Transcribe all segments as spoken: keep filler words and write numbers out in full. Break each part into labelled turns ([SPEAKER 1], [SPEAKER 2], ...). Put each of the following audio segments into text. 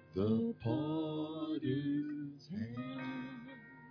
[SPEAKER 1] the potter's hand.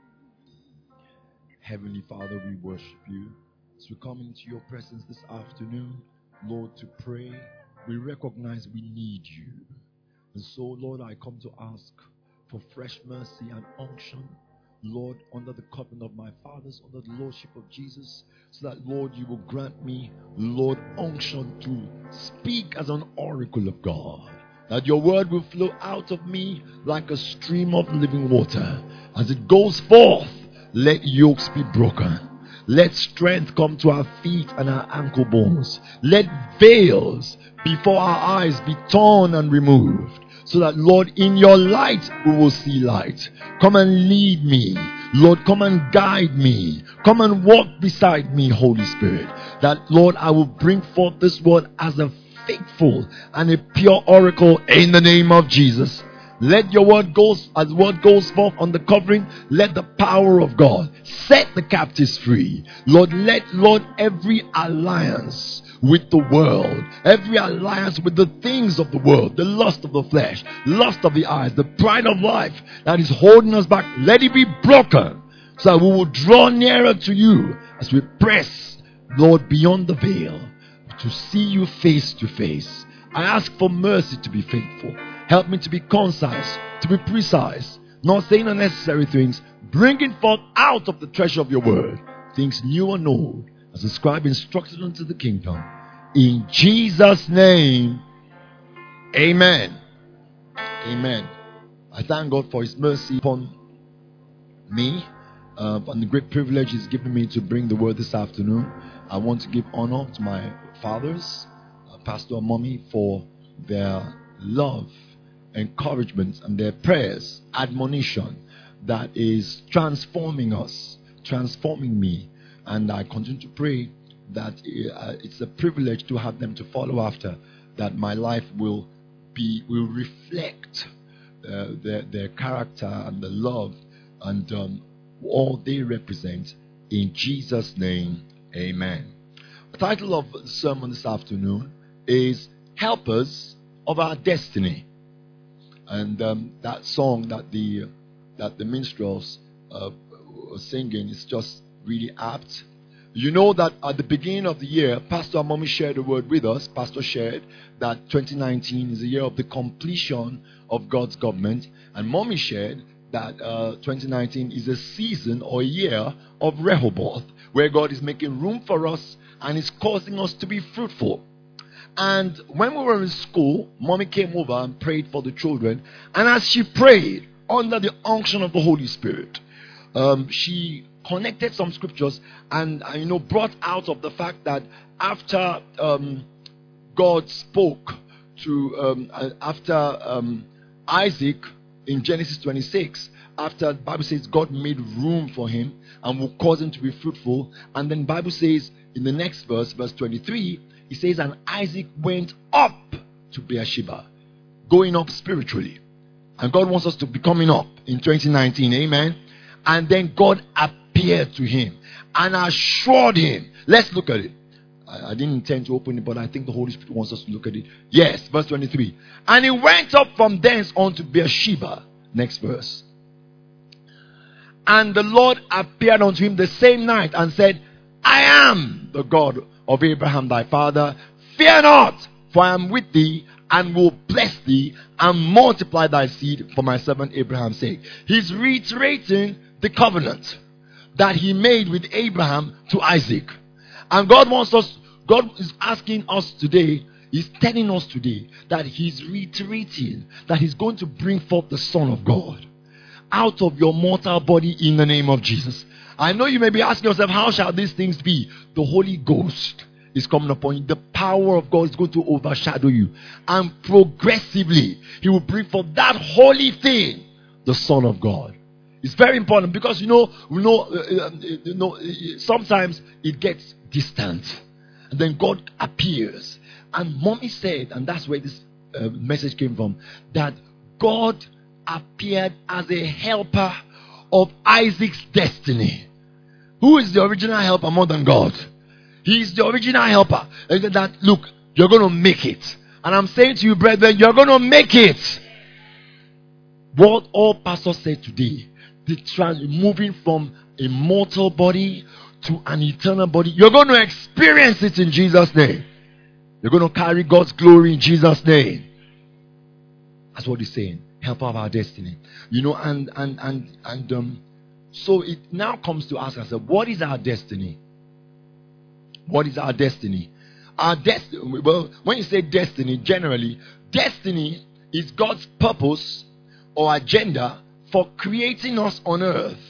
[SPEAKER 1] Heavenly Father, we worship you. As we come into your presence this afternoon, Lord, to pray, we recognize we need you. And so, Lord, I come to ask for fresh mercy and unction, Lord, under the covenant of my fathers, under the lordship of Jesus, so that, Lord, you will grant me, Lord, unction to speak as an oracle of God, that your word will flow out of me like a stream of living water. As it goes forth, let yokes be broken. Let strength come to our feet and our ankle bones. Let veils before our eyes be torn and removed, so that, Lord, in your light we will see light. Come and lead me. Lord, come and guide me. Come and walk beside me, Holy Spirit. That, Lord, I will bring forth this word as a faithful and a pure oracle in the name of Jesus. Let your word goes, as word goes forth on the covering, let the power of God set the captives free. Lord, let, Lord, every alliance with the world, every alliance with the things of the world, the lust of the flesh, lust of the eyes, the pride of life that is holding us back, let it be broken, so that we will draw nearer to you as we press, Lord, beyond the veil to see you face to face. I ask for mercy to be faithful. Help me to be concise, to be precise, not saying unnecessary things, bringing forth out of the treasure of your word things new and old, as the scribe instructed unto the kingdom. In Jesus' name, amen. Amen. I thank God for his mercy upon me, uh, and the great privilege he's given me to bring the word this afternoon. I want to give honor to my fathers, uh, Pastor and Mommy, for their love, encouragement, and their prayers, admonition that is transforming us, transforming me. And I continue to pray that uh, it's a privilege to have them to follow after, that my life will be will reflect uh, their, their character and the love and um, all they represent. In Jesus' name, amen. The title of the sermon this afternoon is Helpers of Our Destiny. And um, that song that the that the minstrels uh, were singing is just really apt. You know that at the beginning of the year, Pastor Mommy shared a word with us. Pastor shared that twenty nineteen is a year of the completion of God's government. And Mommy shared that uh, twenty nineteen is a season or a year of Rehoboth, where God is making room for us and is causing us to be fruitful. And when we were in school, Mommy came over and prayed for the children. And as she prayed, under the unction of the Holy Spirit, um, she connected some scriptures and, uh, you know, brought out of the fact that after um, God spoke to, um, uh, after um, Isaac in Genesis twenty-six, after the Bible says God made room for him and will cause him to be fruitful. And then the Bible says in the next verse, verse twenty-three, he says, and Isaac went up to Beersheba, going up spiritually. And God wants us to be coming up in twenty nineteen, amen. And then God appeared to him and assured him. Let's look at it. I, I didn't intend to open it, but I think the Holy Spirit wants us to look at it. Yes, verse twenty-three. And he went up from thence unto Beersheba. Next verse. And the Lord appeared unto him the same night and said, I am the God of Abraham thy father. Fear not, for I am with thee, and will bless thee, and multiply thy seed for my servant Abraham's sake. He's reiterating the covenant that he made with Abraham to Isaac. And God wants us, God is asking us today, he's telling us today that he's reiterating that he's going to bring forth the Son of God out of your mortal body in the name of Jesus. I know you may be asking yourself, how shall these things be? The Holy Ghost is coming upon you. The power of God is going to overshadow you. And progressively, he will bring forth that holy thing, the Son of God. It's very important because, you know, you know, uh, you know sometimes it gets distant. And then God appears. And Mommy said, and that's where this uh, message came from, that God appeared as a helper of Isaac's destiny. Who is the original helper more than God? He is the original helper. That, look, you're going to make it. And I'm saying to you, brethren, you're going to make it. what all pastors said today, the trans moving from a mortal body to an eternal body, you're going to experience it in Jesus' name. You're going to carry God's glory in Jesus' name. That's what he's saying. Help of our destiny. You know, and and and and um so it now comes to ask ourselves, what is our destiny? What is our destiny? Our destiny, well, when you say destiny, generally, destiny is God's purpose or agenda for creating us on earth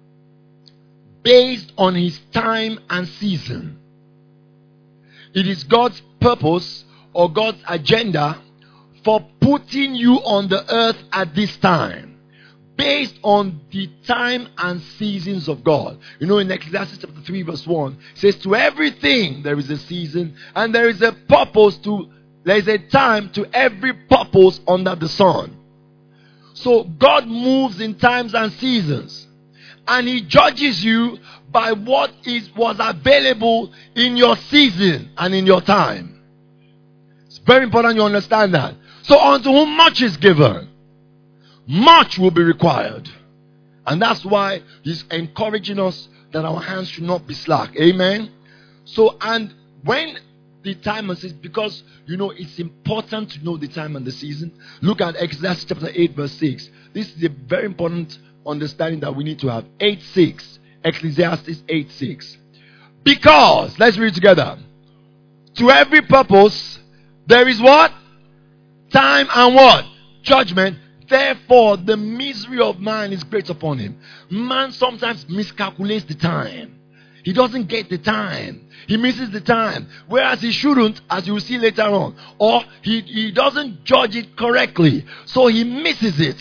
[SPEAKER 1] based on his time and season. It is God's purpose or God's agenda for putting you on the earth at this time, based on the time and seasons of God. You know, in Ecclesiastes chapter three verse one, it says, to everything there is a season, and there is a purpose to, there is a time to every purpose under the sun. So God moves in times and seasons, and he judges you by what is was available in your season and in your time. It's very important you understand that. So unto whom much is given, much will be required. And that's why he's encouraging us that our hands should not be slack. Amen. So, and when the time and season, because you know it's important to know the time and the season. Look at Ecclesiastes chapter eight verse six. This is a very important understanding that we need to have. eight six. Ecclesiastes eight six. Because, let's read together. To every purpose there is what? Time and what? Judgment. Therefore, the misery of man is great upon him. Man sometimes miscalculates the time. He doesn't get the time. He misses the time. Whereas he shouldn't, as you will see later on. Or he, he doesn't judge it correctly. So he misses it.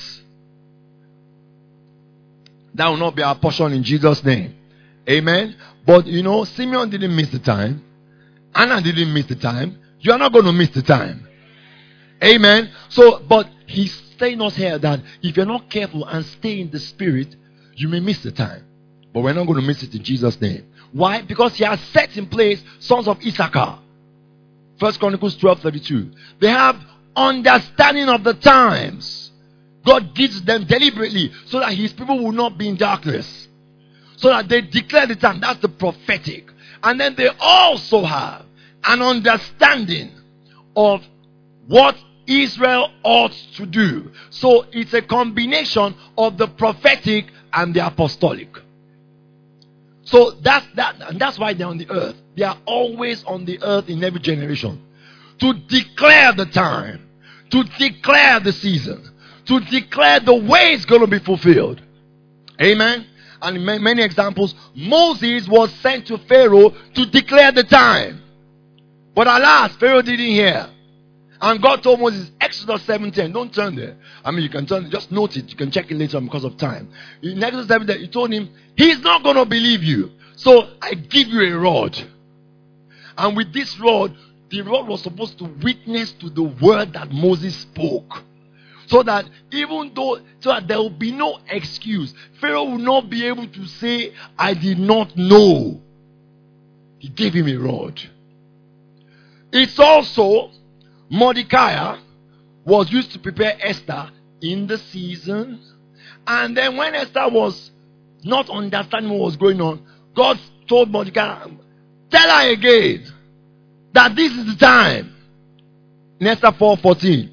[SPEAKER 1] That will not be our portion in Jesus' name. Amen. But you know, Simeon didn't miss the time. Anna didn't miss the time. You are not going to miss the time. Amen. So, but he's saying us here that if you're not careful and stay in the spirit, you may miss the time. But we're not going to miss it in Jesus' name. Why? Because he has set in place sons of Issachar. First Chronicles twelve thirty-two. They have understanding of the times. God gives them deliberately so that his people will not be in darkness. So that they declare the time. That's the prophetic. And then they also have an understanding of what Israel ought to do. So it's a combination of the prophetic and the apostolic. So that's that, and that's why they're on the earth. They are always on the earth in every generation to declare the time, to declare the season, to declare the way it's going to be fulfilled. Amen. And in many examples, Moses was sent to Pharaoh to declare the time, but alas, Pharaoh didn't hear. And God told Moses, Exodus seventeen, don't turn there. I mean, you can turn, just note it. You can check it later on because of time. In Exodus seventeen, he told him, he's not going to believe you. So I give you a rod. And with this rod, the rod was supposed to witness to the word that Moses spoke. So that even though, so that there will be no excuse. Pharaoh will not be able to say, I did not know. He gave him a rod. It's also, Mordecai was used to prepare Esther in the season. And then when Esther was not understanding what was going on, God told Mordecai, tell her again that this is the time. In Esther four fourteen.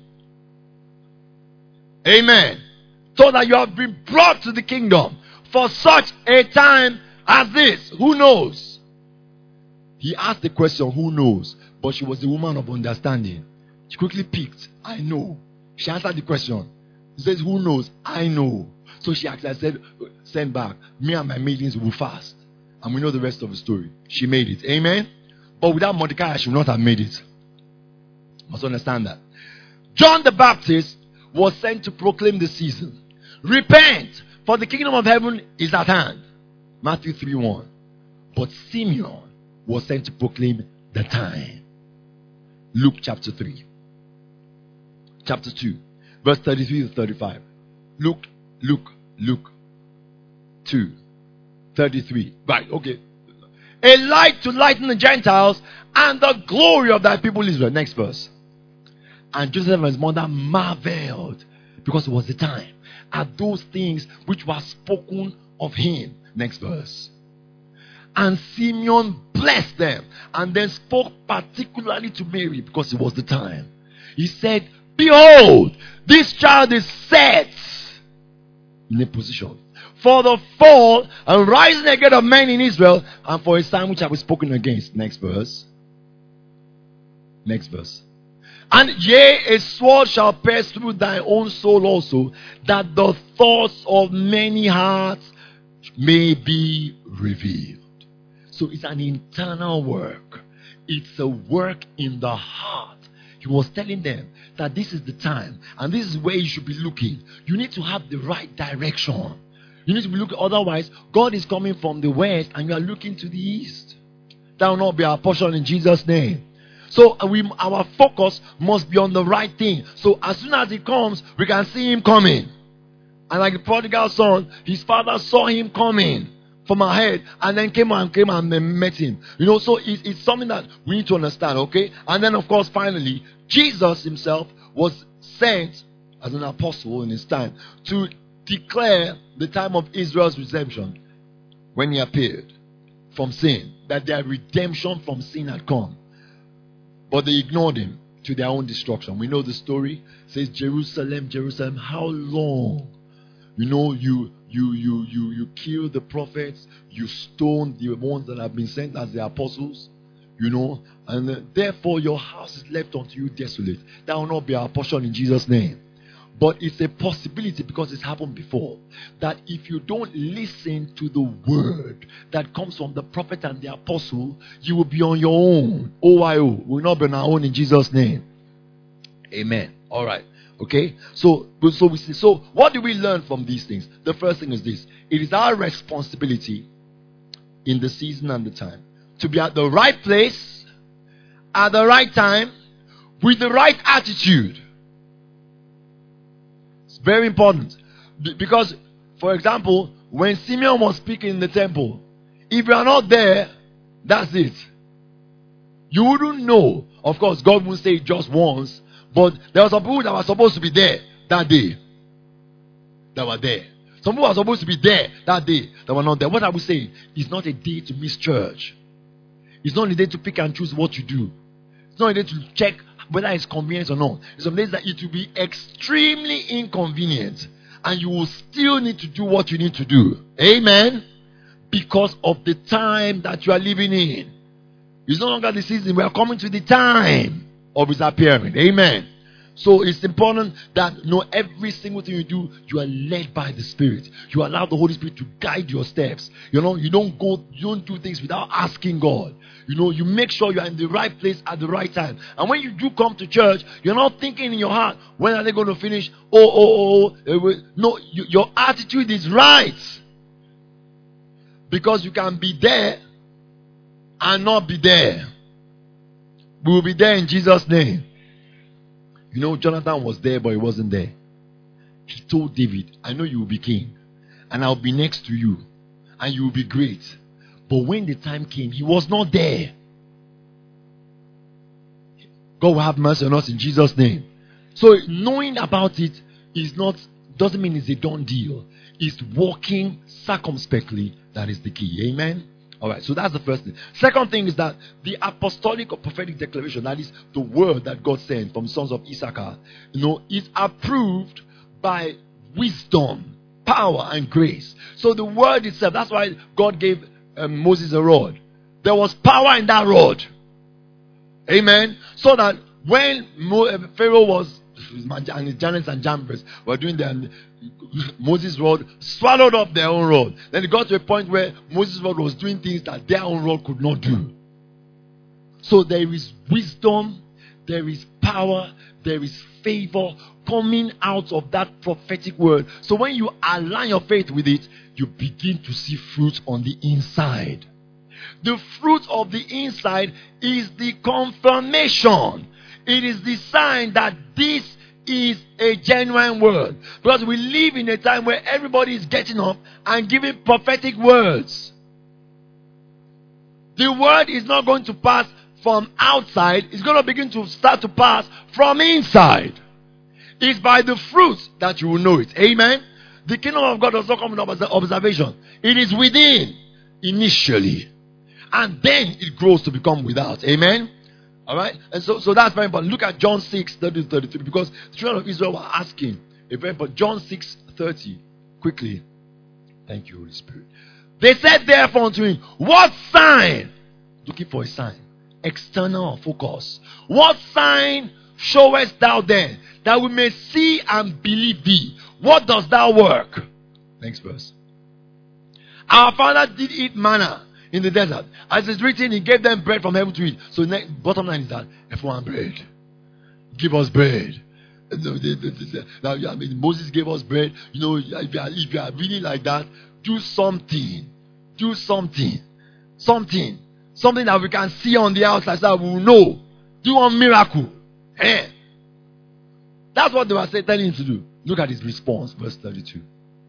[SPEAKER 1] Amen. So that you have been brought to the kingdom for such a time as this. Who knows? He asked the question, who knows? But she was the woman of understanding. She quickly picked, I know. She answered the question. She says, who knows? I know. So she actually said, send back. Me and my maidens will fast. And we know the rest of the story. She made it. Amen. But without Mordecai, she would not have made it. Must understand that. John the Baptist was sent to proclaim the season. Repent, for the kingdom of heaven is at hand. Matthew three one. But Simeon was sent to proclaim the time. Luke chapter three. Chapter two. Verse thirty-three to thirty-five. Luke, Luke, Luke two. thirty-three. Right, okay. A light to lighten the Gentiles and the glory of thy people Israel. Next verse. And Joseph and his mother marveled because it was the time. At those things which were spoken of him. Next verse. And Simeon blessed them and then spoke particularly to Mary because it was the time. He said, behold, this child is set in a position for the fall and rising again of men in Israel, and for a sign which I was spoken against. Next verse. Next verse. And yea, a sword shall pierce through thy own soul also, that the thoughts of many hearts may be revealed. So it's an internal work. It's a work in the heart. He was telling them that this is the time and this is where you should be looking. You need to have the right direction. You need to be looking, otherwise God is coming from the west and you are looking to the east. That will not be our portion in Jesus' name. So we, our focus must be on the right thing. So as soon as he comes, we can see him coming. And like the prodigal son, his father saw him coming from ahead and then came and came and met him. You know, so it, it's something that we need to understand, okay? And then of course, finally, Jesus himself was sent as an apostle in his time to declare the time of Israel's redemption when he appeared from sin, that their redemption from sin had come. But they ignored him to their own destruction. We know the story. It says, Jerusalem, Jerusalem, how long? You know, you you you you you kill the prophets, you stone the ones that have been sent as the apostles, you know, and uh, therefore your house is left unto you desolate. That will not be our portion in Jesus' name. But it's a possibility, because it's happened before, that if you don't listen to the word that comes from the prophet and the apostle, you will be on your own. O I O. We will not be on our own in Jesus' name. Amen. All right. Okay. So, so we see. So, what do we learn from these things? The first thing is this: it is our responsibility in the season and the time to be at the right place at the right time with the right attitude. Very important. Because, for example, when Simeon was speaking in the temple, if you are not there, that's it. You wouldn't know. Of course, God won't say it just once, but there were some people that were supposed to be there that day. That were there. Some people were supposed to be there that day that were not there. What I would say, it's not a day to miss church. It's not a day to pick and choose what you do. It's not a day to check whether it's convenient or not. It's some days that it will be extremely inconvenient and you will still need to do what you need to do. Amen. Because of the time that you are living in. It's no longer the season. We are coming to the time of his appearing. Amen. So it's important that you know every single thing you do, you are led by the Spirit. You allow the Holy Spirit to guide your steps. You know, you don't go, you don't do things without asking God. You know, you make sure you are in the right place at the right time. And when you do come to church, you're not thinking in your heart, when are they going to finish? Oh, oh, oh. oh. No, you, your attitude is right. Because you can be there and not be there. We will be there in Jesus' name. You know, Jonathan was there, but he wasn't there. He told David, I know you will be king, and I'll be next to you, and you will be great. But when the time came, he was not there. God will have mercy on us in Jesus' name. So knowing about it is not, doesn't mean it's a done deal. It's walking circumspectly that is the key. Amen. Alright, so that's the first thing. Second thing is that the apostolic or prophetic declaration, that is the word that God sent from sons of Issachar, you know, is approved by wisdom, power, and grace. So the word itself, that's why God gave um, Moses a rod. There was power in that rod. Amen. So that when Mo- Pharaoh was, and his Jannes and Jambres were doing their, Moses' rod swallowed up their own rod. Then it got to a point where Moses' rod was doing things that their own rod could not do. So there is wisdom, there is power, there is favor coming out of that prophetic word. So when you align your faith with it, you begin to see fruit on the inside. The fruit of the inside is the confirmation. It is the sign that this is a genuine word. Because we live in a time where everybody is getting up and giving prophetic words. The word is not going to pass from outside. It's going to begin to start to pass from inside. It's by the fruits that you will know it. Amen. The kingdom of God does not come with observation. It is within initially. And then it grows to become without. Amen. Alright? And so, so that's very important. Look at John six, thirty to thirty-three. Because the children of Israel were asking. But John six, thirty. Quickly. Thank you, Holy Spirit. They said therefore unto him, what sign? Looking for a sign. External focus. What sign showest thou then, that we may see and believe thee? What does thou work? Next verse. Our father did eat manna in the desert. As it's written, he gave them bread from heaven to eat. So next, bottom line is that F one bread. Give us bread. Now, I mean, Moses gave us bread. You know, if you, are, if you are really like that, do something. Do something. Something. Something that we can see on the outside so that we will know. Do a miracle. Eh? That's what they were saying, telling him to do. Look at his response, verse thirty-two.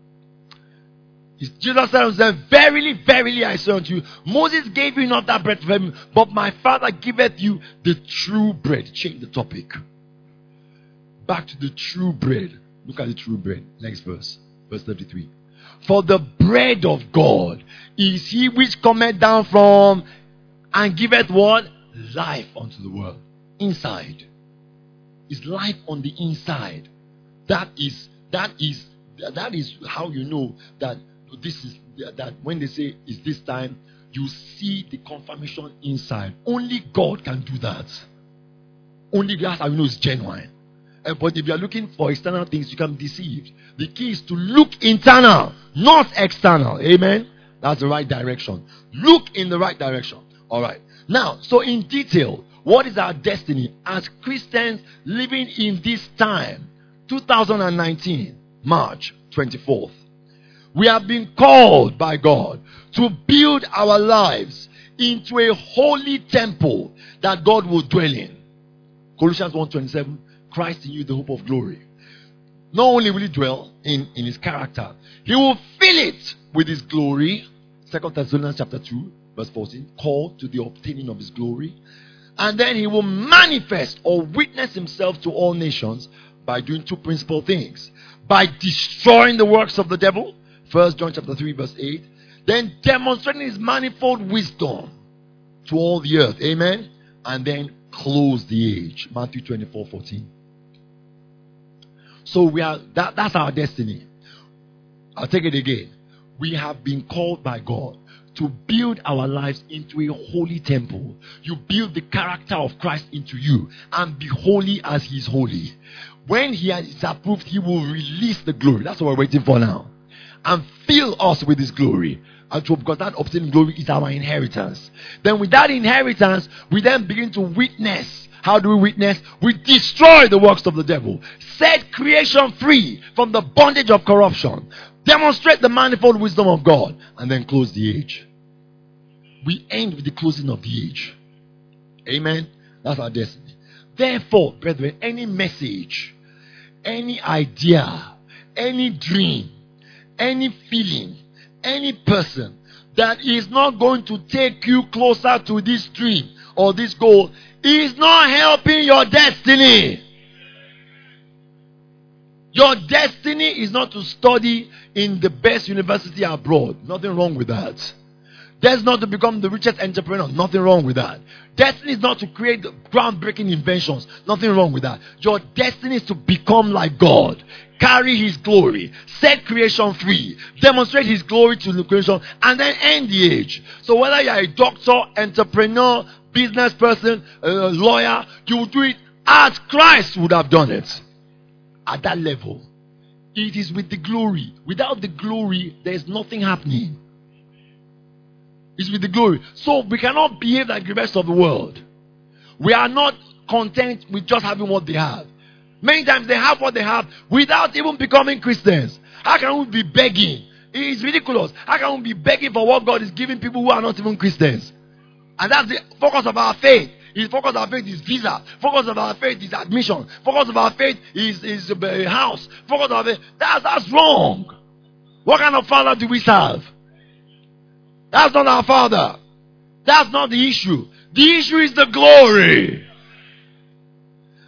[SPEAKER 1] Jesus said unto them, verily, verily, I say unto you, Moses gave you not that bread from heaven, but my Father giveth you the true bread. Change the topic. Back to the true bread. Look at the true bread. Next verse. Verse thirty-three. For the bread of God is he which cometh down from and giveth what? Life unto the world. Inside. Is life on the inside. That is, that is, that is how you know that this is, that when they say, is this time, you see the confirmation inside. Only God can do that. Only that's how you know it's genuine. Uh, but if you are looking for external things, you can be deceived. The key is to look internal, not external. Amen? That's the right direction. Look in the right direction. Alright. Now, so in detail, what is our destiny as Christians living in this time? two thousand nineteen, March twenty-fourth. We have been called by God to build our lives into a holy temple that God will dwell in. Colossians one twenty-seven. Christ in you, the hope of glory. Not only will he dwell in, in his character, he will fill it with his glory. Second Thessalonians chapter two, verse fourteen. Called to the obtaining of his glory. And then he will manifest or witness himself to all nations by doing two principal things. By destroying the works of the devil. First John chapter three, verse eight. Then demonstrating his manifold wisdom to all the earth. Amen. And then close the age. Matthew twenty-four, fourteen. So we are that, that's our destiny. I'll take it again. We have been called by God to build our lives into a holy temple. You build the character of Christ into you and be holy as he is holy. When he is approved, he will release the glory. That's what we're waiting for now. And fill us with his glory. And so, because that obtaining glory is our inheritance. Then with that inheritance, we then begin to witness. How do we witness? We destroy the works of the devil. Set creation free from the bondage of corruption. Demonstrate the manifold wisdom of God. And then close the age. We end with the closing of the age. Amen. That's our destiny. Therefore, brethren, any message, any idea, any dream, any feeling, any person that is not going to take you closer to this dream or this goal is not helping your destiny. Your destiny is not to study in the best university abroad. Nothing wrong with that. That's not to become the richest entrepreneur. Nothing wrong with that. Destiny is not to create groundbreaking inventions. Nothing wrong with that. Your destiny is to become like God. Carry his glory. Set creation free. Demonstrate his glory to the creation. And then end the age. So whether you're a doctor, entrepreneur, business person, a lawyer, you will do it as Christ would have done it. At that level. It is with the glory. Without the glory, there is nothing happening. It's with the glory. So we cannot behave like the rest of the world. We are not content with just having what they have. Many times they have what they have without even becoming Christians. How can we be begging? It's ridiculous. How can we be begging for what God is giving people who are not even Christians? And that's the focus of our faith. The focus of our faith is visa. Focus of our faith is admission. Focus of our faith is, is a house. Focus of our faith. That's, that's wrong. What kind of father do we serve? That's not our father. That's not the issue. The issue is the glory.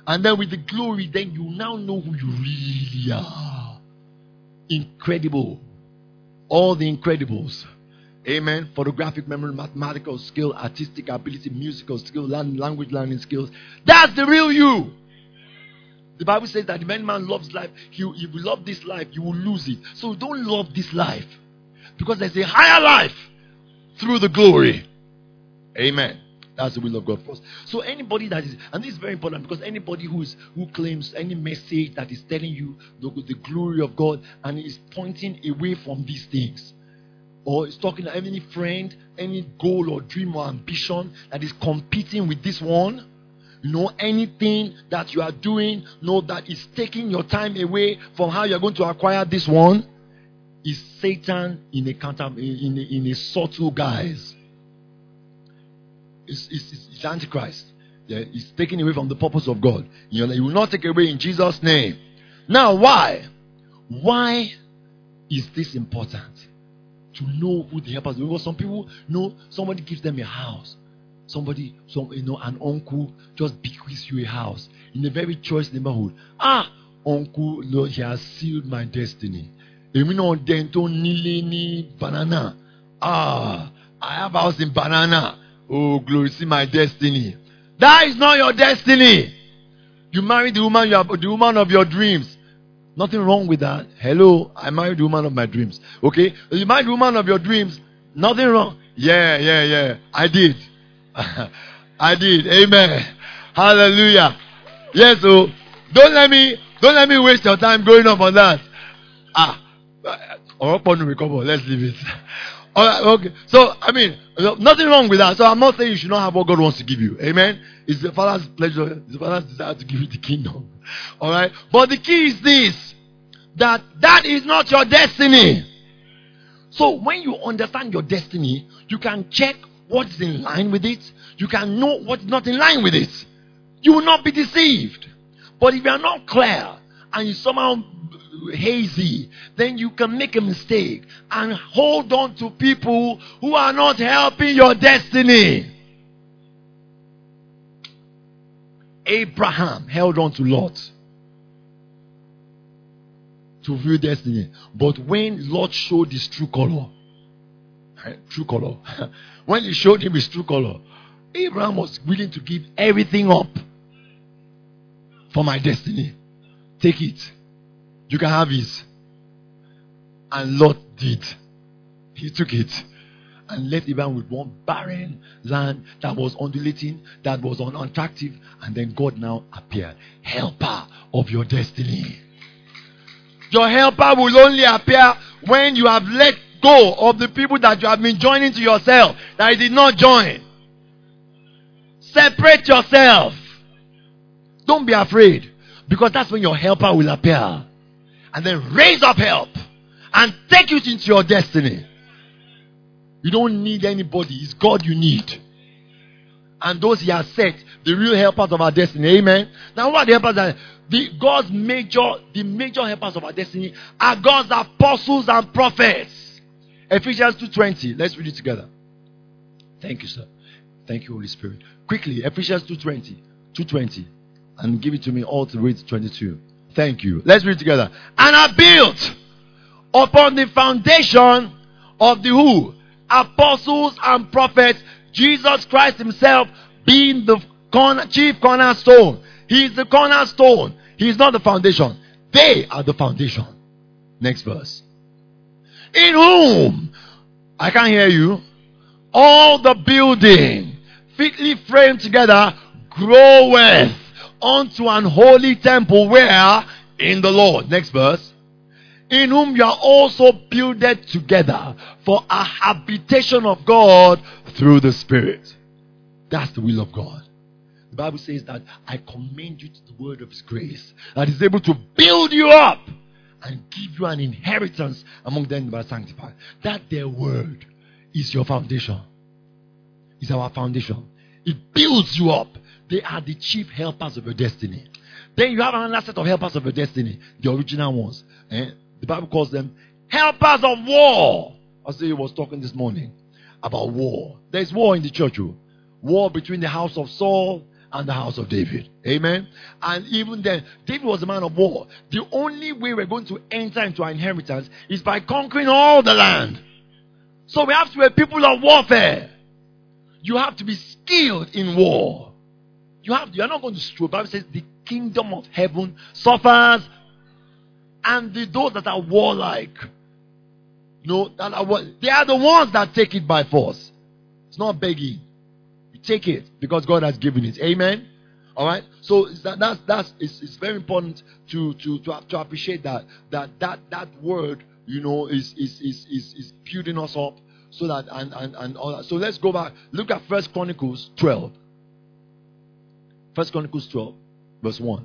[SPEAKER 1] And then with the glory, then you now know who you really are. Incredible. All the incredibles. Amen. Photographic memory, mathematical skill, artistic ability, musical skill, language learning skills. That's the real you. The Bible says that if any man loves life, he, if you love this life, you will lose it. So don't love this life. Because there's a higher life through the glory. Amen. That's the will of God first. So anybody that is, and this is very important, because anybody who is who claims any message that is telling you the, the glory of God and is pointing away from these things, or is talking to any friend, any goal or dream or ambition that is competing with this one, you know, anything that you are doing, you know, that is taking your time away from how you are going to acquire this one, is Satan in a counter, in a, in a subtle guise. It's, it's, it's Antichrist. Yeah, it's taking away from the purpose of God. You know, he will not take away in Jesus' name. Now, why? Why is this important? To know who the helpers are. Because some people know somebody gives them a house. Somebody, some you know, an uncle just bequeaths you a house in a very choice neighborhood. Ah, uncle, Lord, he has sealed my destiny. Banana. Ah, I have a house in Banana. Oh, glory, see my destiny. That is not your destiny. You married the woman, you are the woman of your dreams. Nothing wrong with that. Hello, I married the woman of my dreams. Okay, you married the woman of your dreams. Nothing wrong. Yeah, yeah, yeah. I did. I did. Amen. Hallelujah. Yes. So don't let me don't let me waste your time going up on that. Ah, let's leave it. All right, okay. So, I mean, nothing wrong with that. So, I'm not saying you should not have what God wants to give you. Amen. It's the Father's pleasure, it's the Father's desire to give you the kingdom. All right. But the key is this: that that is not your destiny. So, when you understand your destiny, you can check what is in line with it. You can know what is not in line with it. You will not be deceived. But if you are not clear and you somehow hazy, then you can make a mistake and hold on to people who are not helping your destiny. Abraham held on to Lot to view destiny, but when Lot showed his true color, true color, when he showed him his true color, Abraham was willing to give everything up for my destiny. Take it. You can have it. And Lot did. He took it and left Abraham with one barren land that was undulating, that was unattractive, and then God now appeared. Helper of your destiny. Your helper will only appear when you have let go of the people that you have been joining to yourself that you did not join. Separate yourself. Don't be afraid, because that's when your helper will appear. And then raise up help and take you into your destiny. You don't need anybody. It's God you need. And those He has set, the real helpers of our destiny. Amen. Now, what are the helpers? That the God's major, the major helpers of our destiny are God's apostles and prophets. Ephesians two twenty. Let's read it together. Thank you, sir. Thank you, Holy Spirit. Quickly, Ephesians two twenty. two twenty. And give it to me all the way to twenty-two. Thank you. Let's read together. And are built upon the foundation of the who? Apostles and prophets, Jesus Christ Himself being the corner, chief cornerstone. He is the cornerstone. He is not the foundation. They are the foundation. Next verse. In whom, I can't hear you, all the building fitly framed together groweth unto an holy temple where? In the Lord. Next verse. In whom you are also builded together for a habitation of God through the Spirit. That's the will of God. The Bible says that I commend you to the word of His grace, that is able to build you up and give you an inheritance among them that are sanctified. That their word is your foundation. Is our foundation. It builds you up. They are the chief helpers of your destiny. Then you have another set of helpers of your destiny, the original ones. Eh? The Bible calls them helpers of war. I say I was talking this morning about war. There's war in the church. Oh. War between the house of Saul and the house of David. Amen. And even then, David was a man of war. The only way we're going to enter into our inheritance is by conquering all the land. So we have to be a people of warfare. You have to be skilled in war. You have. You are not going to stroll. The Bible says the kingdom of heaven suffers, and the those that are warlike, no, that are war, they are the ones that take it by force. It's not begging. You take it because God has given it. Amen. All right. So that, that's that's it's, it's very important to to to to appreciate that that that that word, you know, is is is is, is building us up. So that and, and, and all that. So let's go back. Look at First Chronicles twelve. First Chronicles twelve, verse one.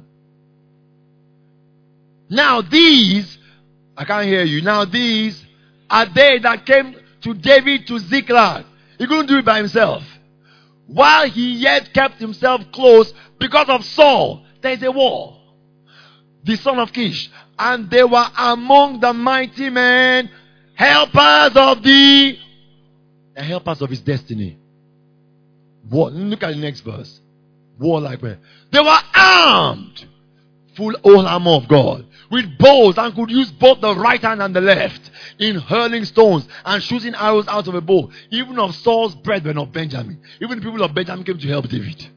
[SPEAKER 1] Now these, I can't hear you. Now these are they that came to David to Ziklag. He couldn't do it by himself. While he yet kept himself close because of Saul. There is a war. The son of Kish. And they were among the mighty men, helpers of the The helpers of his destiny. War. Look at the next verse. Warlike men. They were armed. Full whole armor of God. With bows, and could use both the right hand and the left. In hurling stones and shooting arrows out of a bow. Even of Saul's brethren of Benjamin. Even the people of Benjamin came to help David.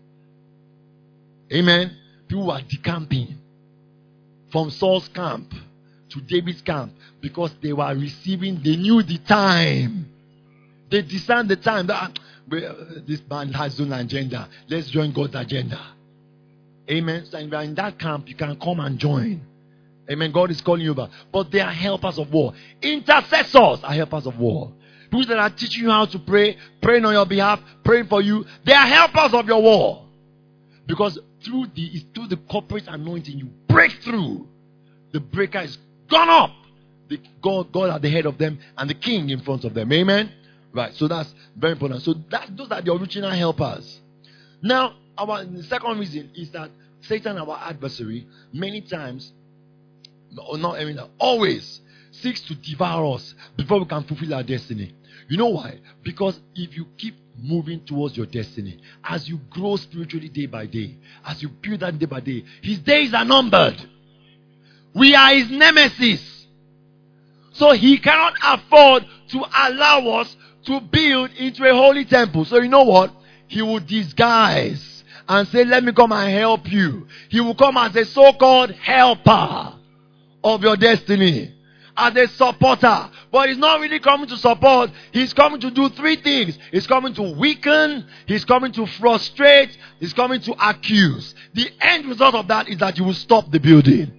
[SPEAKER 1] Amen. People were decamping. From Saul's camp to David's camp. Because they were receiving, they knew the time. They discern the time that uh, this man has his own agenda. Let's join God's agenda. Amen. So if you are in that camp, you can come and join. Amen. God is calling you back. But they are helpers of war. Intercessors are helpers of war. People that are teaching you how to pray, praying on your behalf, praying for you. They are helpers of your war. Because through the it's through the corporate anointing, you break through. The breaker is gone up. The God, God at the head of them and the king in front of them. Amen. Right, so that's very important. So that those are the original helpers. Now, our the second reason is that Satan, our adversary, many times, or not I mean, always seeks to devour us before we can fulfill our destiny. You know why? Because if you keep moving towards your destiny, as you grow spiritually day by day, as you build that day by day, his days are numbered. We are his nemesis. So he cannot afford to allow us to build into a holy temple. So you know what? He will disguise and say, let me come and help you. He will come as a so-called helper of your destiny. As a supporter. But he's not really coming to support. He's coming to do three things. He's coming to weaken. He's coming to frustrate. He's coming to accuse. The end result of that is that you will stop the building.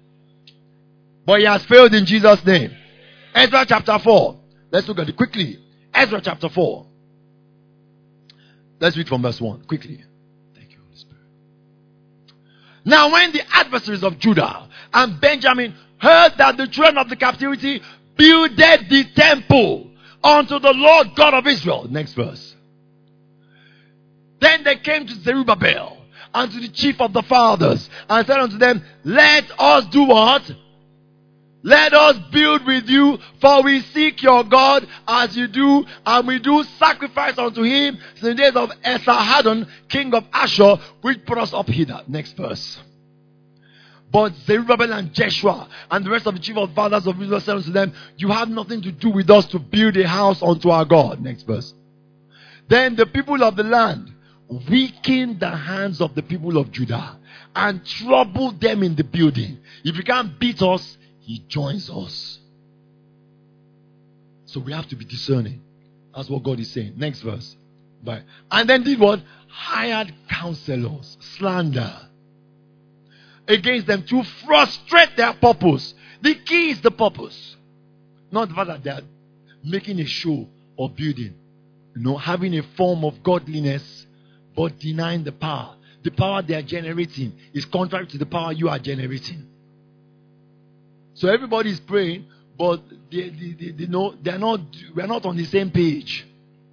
[SPEAKER 1] But he has failed in Jesus' name. Ezra chapter four. Let's look at it quickly. Ezra chapter four. Let's read from verse one quickly. Thank you, Holy Spirit. Now when the adversaries of Judah and Benjamin heard that the children of the captivity builded the temple unto the Lord God of Israel. Next verse. Then they came to Zerubbabel and to the chief of the fathers and said unto them, let us do what? Let us build with you, for we seek your God as you do, and we do sacrifice unto him in the days of Esarhaddon, king of Ashur, which brought us up hither. Next verse. But Zerubbabel and Jeshua and the rest of the chief of fathers of Israel said unto them, you have nothing to do with us to build a house unto our God. Next verse. Then the people of the land weakened the hands of the people of Judah and troubled them in the building. If you can't beat us, he joins us. So we have to be discerning. That's what God is saying. Next verse. Right. And then did what? Hired counselors, slander against them to frustrate their purpose. The key is the purpose. Not the fact that they are making a show of building. You know, having a form of godliness, but denying the power. The power they are generating is contrary to the power you are generating. So everybody is praying, but they, they, they, they know they are not. We are not on the same page.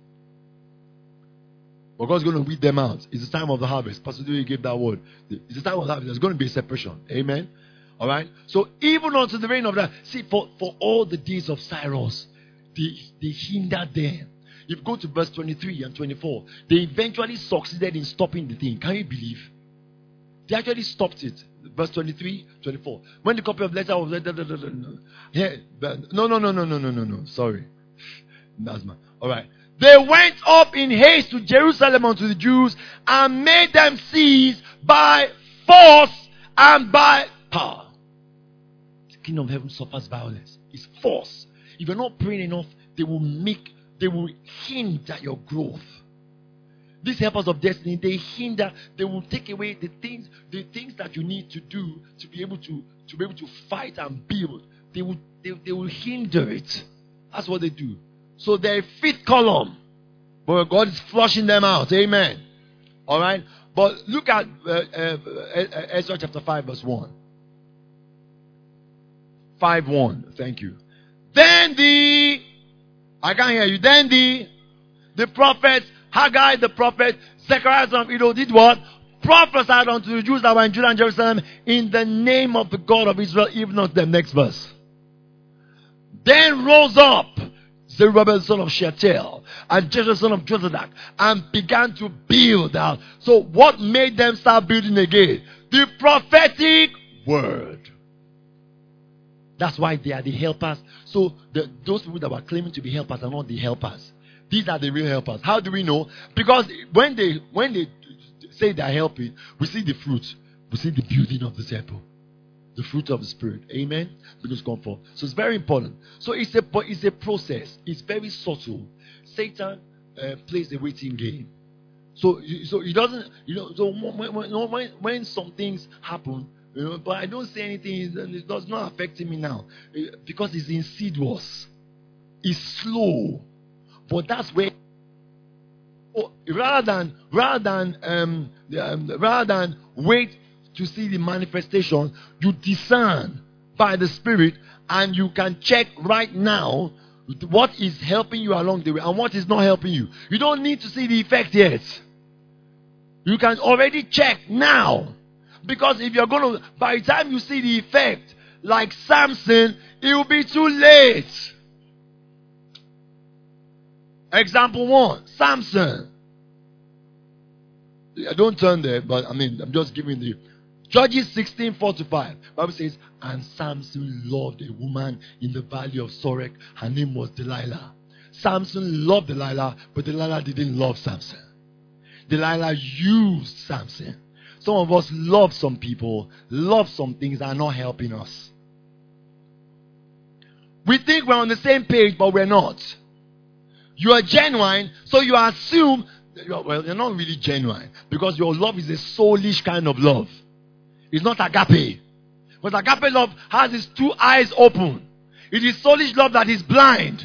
[SPEAKER 1] But God's going to weed them out. It's the time of the harvest. Pastor Dewey gave that word. It's the time of the harvest. There's going to be a separation. Amen. All right. So even unto the reign of that, see, for, for all the days of Cyrus, they, they hindered them. if you go to verse twenty-three and twenty-four, they eventually succeeded in stopping the thing. Can you believe? They actually stopped it. Verse twenty-three, twenty-four. When the copy of letter was da, da, da, da, da, yeah, no, no, no, no, no, no, no, no. Sorry. That's my. All right. They went up in haste to Jerusalem unto the Jews and made them cease by force and by power. The kingdom of heaven suffers violence. It's force. If you're not praying enough, they will make, they will hinder your growth. These helpers of destiny, they hinder, they will take away the things, the things that you need to do to be able to, to be able to fight and build. They will, they, they will hinder it. That's what they do. So they're a fifth column, but God is flushing them out. Amen. All right. But look at uh, uh, uh, Ezra chapter five, verse one. five one. Thank you. Then the, I can't hear you. Then the, the prophets, Haggai the prophet, Zechariah son of Iddo did what? Prophesied unto the Jews that were in Judah and Jerusalem in the name of the God of Israel, even unto them. Next verse. Then rose up Zerubbabel son of Shealtiel and Jeshua son of Jozadak and began to build out. So what made them start building again? The prophetic word. That's why they are the helpers. So the, those people that were claiming to be helpers are not the helpers. These are the real helpers. How do we know? Because when they when they say they are helping, we see the fruit. We see the building of the temple. The fruit of the Spirit. Amen? Because come forth. So it's very important. So it's a, it's a process. It's very subtle. Satan uh, plays a waiting game. So, so he doesn't, you know, so when, when, when some things happen, you know, but I don't say anything, it does not affect me now. Because it's insidious. It's slow. But that's where, oh, rather than, rather than, um, um, rather than wait to see the manifestation, you discern by the Spirit and you can check right now what is helping you along the way and what is not helping you. You don't need to see the effect yet. You can already check now. Because if you're going to, by the time you see the effect, like Samson, it will be too late. Example one, Samson. I don't turn there, but I mean, I'm just giving the Judges sixteen, four to five. Bible says, and Samson loved a woman in the valley of Sorek. Her name was Delilah. Samson loved Delilah, but Delilah didn't love Samson. Delilah used Samson. Some of us love some people, love some things that are not helping us. We think we're on the same page, but we're not. You are genuine, so you assume, that you're, well, you're not really genuine, because your love is a soulish kind of love. It's not agape. But agape love has its two eyes open. It is soulish love that is blind.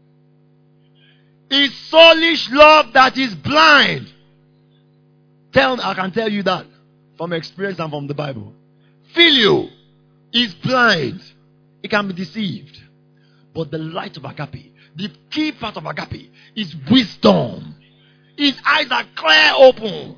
[SPEAKER 1] It's soulish love that is blind. Tell, I can tell you that from experience and from the Bible. Phileo is blind. It can be deceived. But the light of agape, the key part of agape, is wisdom. His eyes are clear open.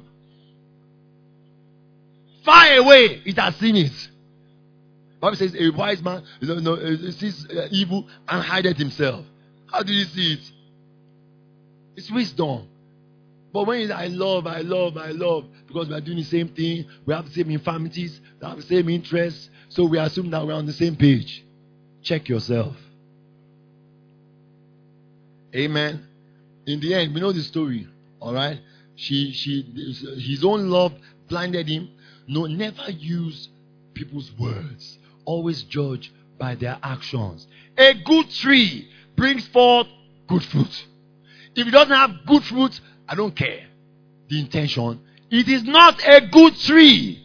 [SPEAKER 1] Far away, it has seen it. The Bible says a wise man you know, sees evil and hideth himself. How did he see it? It's wisdom. But when it's I love, I love, I love, because we are doing the same thing, we have the same infirmities, we have the same interests, so we assume that we're on the same page. Check yourself. Amen. In the end, we know the story. Alright? She she his own love blinded him. No, never use people's words. Always judge by their actions. A good tree brings forth good fruit. If it doesn't have good fruit, I don't care the intention. It is not a good tree.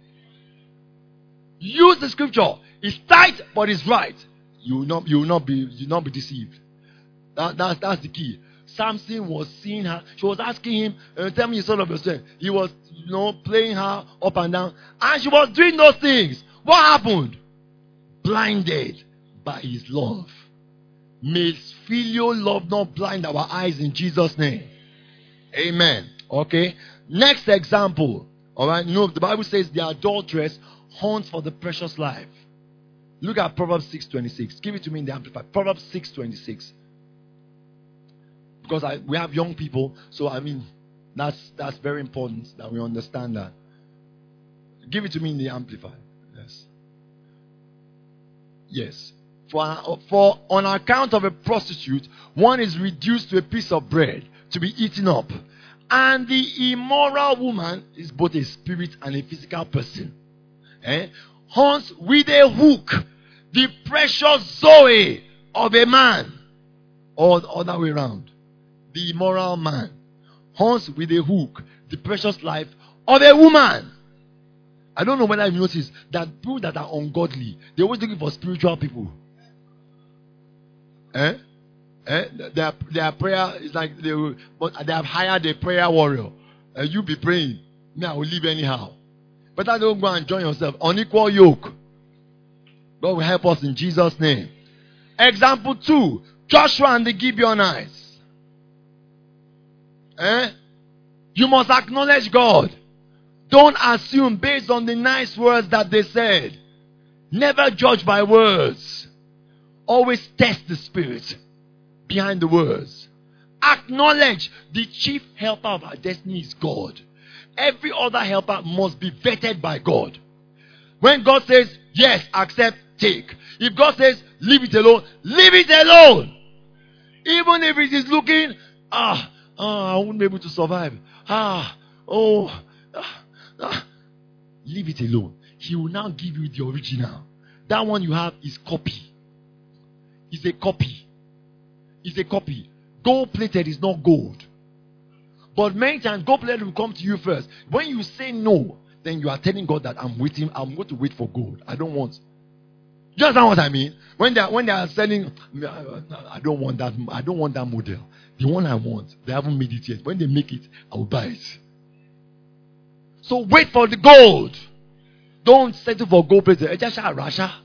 [SPEAKER 1] Use the scripture. It's tight, but it's right. You will not, you will not be, you will not be deceived. That, that's, that's the key. Samson was seeing her. She was asking him, uh, tell me the son of your strength. He was, you know, playing her up and down. And she was doing those things. What happened? Blinded by his love. May filial love not blind our eyes in Jesus' name. Amen. Okay. Next example. Alright. No, the Bible says the adulteress hunts for the precious life. Look at Proverbs six twenty-six. Give it to me in the Amplified. Proverbs six twenty-six. because I, we have young people, so I mean, that's that's very important that we understand that. Give it to me in the Amplified. Yes. Yes. For, for on account of a prostitute, one is reduced to a piece of bread to be eaten up. And the immoral woman is both a spirit and a physical person. Eh? Hunts with a hook the precious Zoe of a man. Or the other way around. The immoral man hunts with a hook the precious life of a woman. I don't know whether you've noticed that people that are ungodly, they're always looking for spiritual people. Eh? Eh? Their, their prayer is like they will, but they have hired a prayer warrior. And you be praying. Me, I will leave anyhow. But I don't go and join yourself. Unequal yoke. God will help us in Jesus' name. Example two. Joshua and the Gibeonites. Eh? You must acknowledge God. Don't assume based on the nice words that they said. Never judge by words. Always test the spirit behind the words. Acknowledge the chief helper of our destiny is God. Every other helper must be vetted by God. When God says, yes, accept, take. If God says, leave it alone, leave it alone. Even if it is looking, ah, ah I won't be able to survive. Ah, oh, ah, ah. Leave it alone. He will now give you the original. That one you have is copy. It's a copy. It's a copy. Gold plated is not gold. But many times gold plated will come to you first. When you say no, then you are telling God that I'm waiting, I'm going to wait for gold. I don't want. You understand what I mean? When they are, when they are selling, I don't want that, I don't want that model. The one I want, they haven't made it yet. When they make it, I will buy it. So wait for the gold. Don't settle for gold plated. Russia.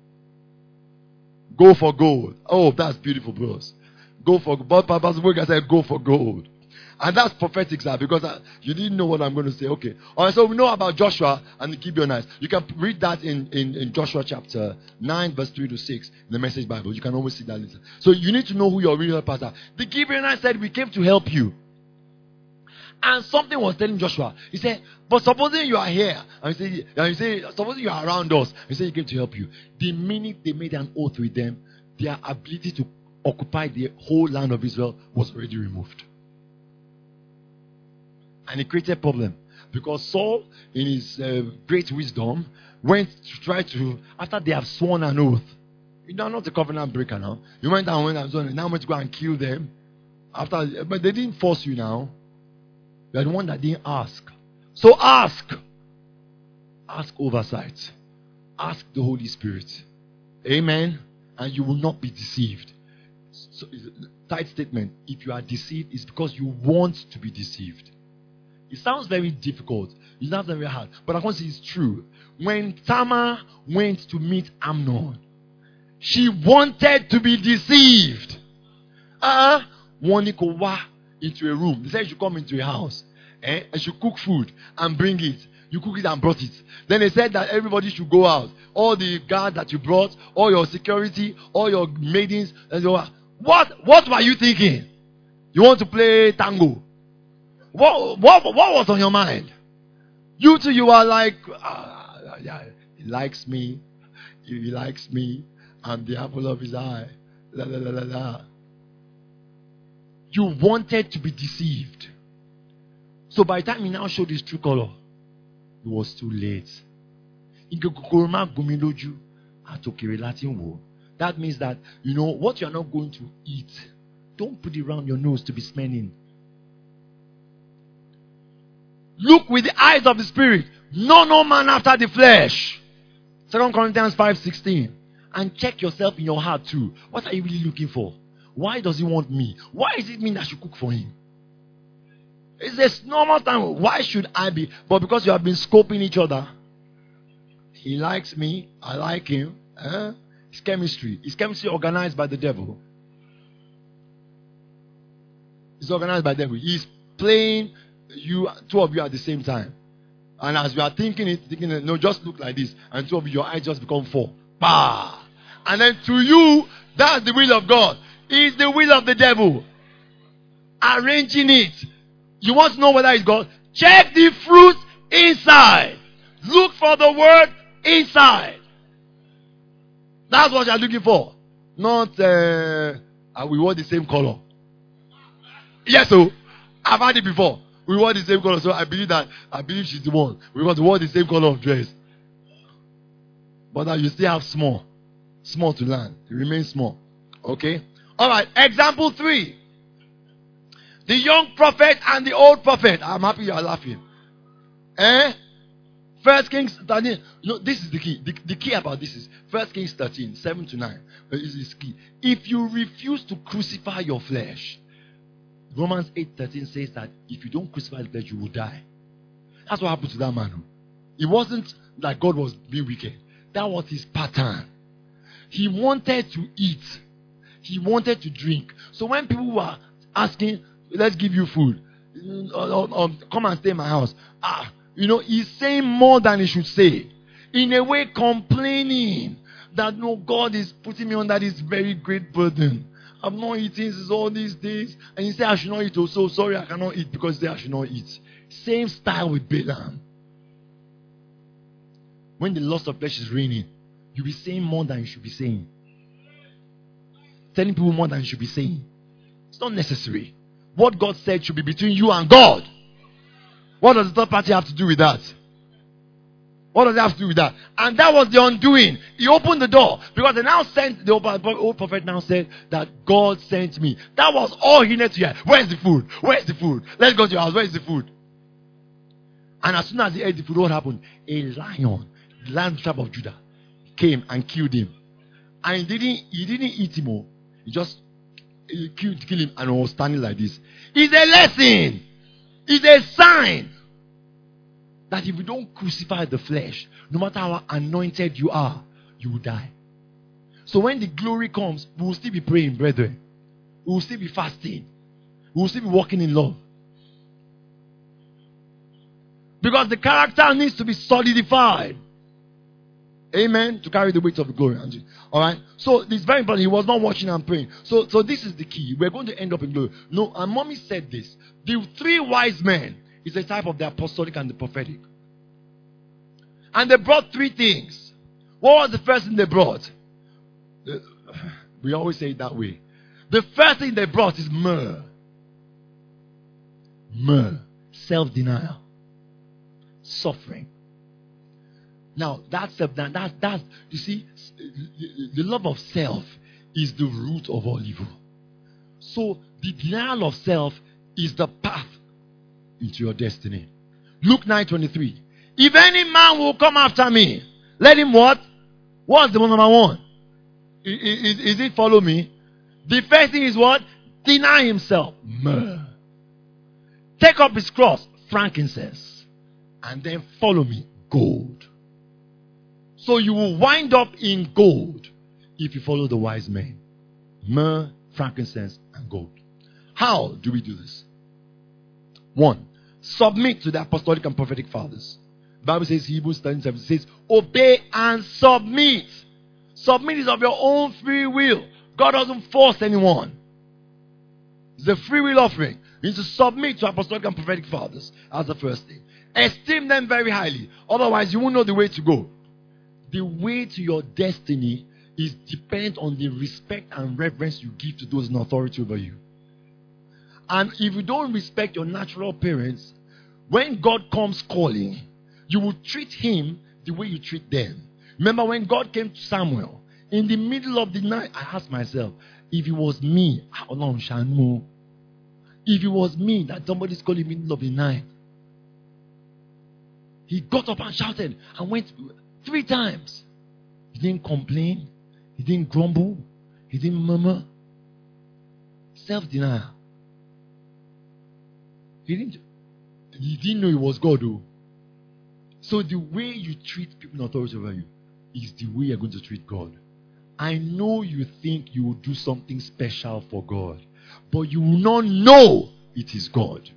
[SPEAKER 1] Go for gold. Oh, that's beautiful, bros. Go for gold. But Pastor Boga said, go for gold. And that's prophetic, sir, because I, you didn't know what I'm going to say. Okay. All right, so we know about Joshua and the Gibeonites. You can read that in, in, in Joshua chapter nine, verse three to six, in the Message Bible. You can always see that later. So you need to know who your real pastor. The Gibeonites said, we came to help you. And something was telling Joshua. He said, but supposing you are here, and you say, and you say supposing you are around us, and you say you came to help you. The minute they made an oath with them, their ability to occupy the whole land of Israel was already removed. And it created a problem. Because Saul, in his uh, great wisdom, went to try to, after they have sworn an oath, you are not a covenant breaker now. You went and went and so on, now went to go and kill them. After, but they didn't force you now. You are the one that didn't ask. So ask. Ask oversight. Ask the Holy Spirit. Amen. And you will not be deceived. So, tight statement. If you are deceived, it's because you want to be deceived. It sounds very difficult. It sounds very hard. But I want to say it's true. When Tamar went to meet Amnon, she wanted to be deceived. Uh, Wanikowa into a room. They said you should come into a house. Eh? And should cook food and bring it. You cook it and brought it. Then they said that everybody should go out. All the guards that you brought, all your security, all your maidens. And so, what, what were you thinking? You want to play tango? What, what, what was on your mind? You two, you are like, ah, yeah, he likes me. He, he likes me. I'm the apple of his eye. La, la, la, la, la. You wanted to be deceived. So by the time he now showed his true color, it was too late. That means that, you know, what you're not going to eat, don't put it around your nose to be smelling. Look with the eyes of the Spirit. No, no man after the flesh. Second Corinthians five sixteen. And check yourself in your heart too. What are you really looking for? Why does he want me? Why is it me that should cook for him? It's a normal time. Why should I be? But because you have been scoping each other. He likes me. I like him. Eh? It's chemistry. It's chemistry organized by the devil. It's organized by the devil. He's playing you, two of you at the same time. And as you are thinking it, thinking it, no, just look like this. And two of you, your eyes just become four. Bah! And then to you, that's the will of God. It's the will of the devil. arranging it. You want to know whether it's God? Check the fruit inside. Look for the word inside. That's what you're looking for. Not, uh, we wore the same color. Yes, so I've had it before. We wore the same color, so I believe that, I believe she's the one. We want to wear the same color of dress. But now you still have small. Small to learn. It remains small. Okay? Alright, example three. The young prophet and the old prophet. I'm happy you are laughing. Eh? First Kings thirteen. No, this is the key. The, the key about this is First Kings thirteen, seven to nine. This is key. If you refuse to crucify your flesh, Romans eight thirteen says that if you don't crucify the flesh, you will die. That's what happened to that man. It wasn't that God was being wicked. That was his pattern. He wanted to eat. He wanted to drink. So when people were asking, let's give you food, um, um, come and stay in my house. Ah, you know, he's saying more than he should say. In a way, complaining that no, God is putting me under this very great burden. I'm not eating since all these days. And he said I should not eat. Oh, so sorry, I cannot eat because he said I should not eat. Same style with Balaam. When the lust of flesh is reigning, you'll be saying more than you should be saying. Telling people more than you should be saying. It's not necessary. What God said should be between you and God. What does the third party have to do with that? What does it have to do with that? And that was the undoing. He opened the door. Because they now sent, the old prophet now said that God sent me. That was all he needed to hear. Where's the food? Where's the food? Let's go to your house. Where's the food? And as soon as he ate the food, what happened? A lion, the lion of the tribe of Judah, came and killed him. And he didn't, he didn't eat him all. He just he killed, killed him and was standing like this. It's a lesson. It's a sign that if you don't crucify the flesh, no matter how anointed you are, you will die. So when the glory comes, we will still be praying, brethren. We will still be fasting. We will still be walking in love. Because the character needs to be solidified. Amen. To carry the weight of the glory. Alright. So it's very important. He was not watching and praying. So, so this is the key. We're going to end up in glory. No, and mommy said this. The three wise men is a type of the apostolic and the prophetic. And they brought three things. What was the first thing they brought? We always say it that way. The first thing they brought is myrrh. Myrrh. Self-denial. Suffering. Now, that's, that, that's, that's, you see, the love of self is the root of all evil. So, the denial of self is the path into your destiny. Luke nine twenty-three. If any man will come after me, let him what? What's the one number one? Is, is, is it follow me? The first thing is what? Deny himself. Myrrh. Take up his cross, frankincense. And then follow me, gold. So you will wind up in gold if you follow the wise men. Myrrh, frankincense, and gold. How do we do this? One, submit to the apostolic and prophetic fathers. The Bible says, Hebrews thirteen seven says, obey and submit. Submit is of your own free will. God doesn't force anyone. It's a free will offering. You need to submit to apostolic and prophetic fathers. That's the first thing. Esteem them very highly. Otherwise, you won't know the way to go. The way to your destiny is dependent on the respect and reverence you give to those in authority over you. And if you don't respect your natural parents, when God comes calling, you will treat him the way you treat them. Remember when God came to Samuel, in the middle of the night, I asked myself, if it was me, if it was me that somebody's calling in the middle of the night, he got up and shouted and went three times. He didn't complain. He didn't grumble. He didn't murmur. Self-denial. He didn't, he didn't know it was God, though. So the way you treat people in authority over you is the way you're going to treat God. I know you think you will do something special for God, but you will not know it is God.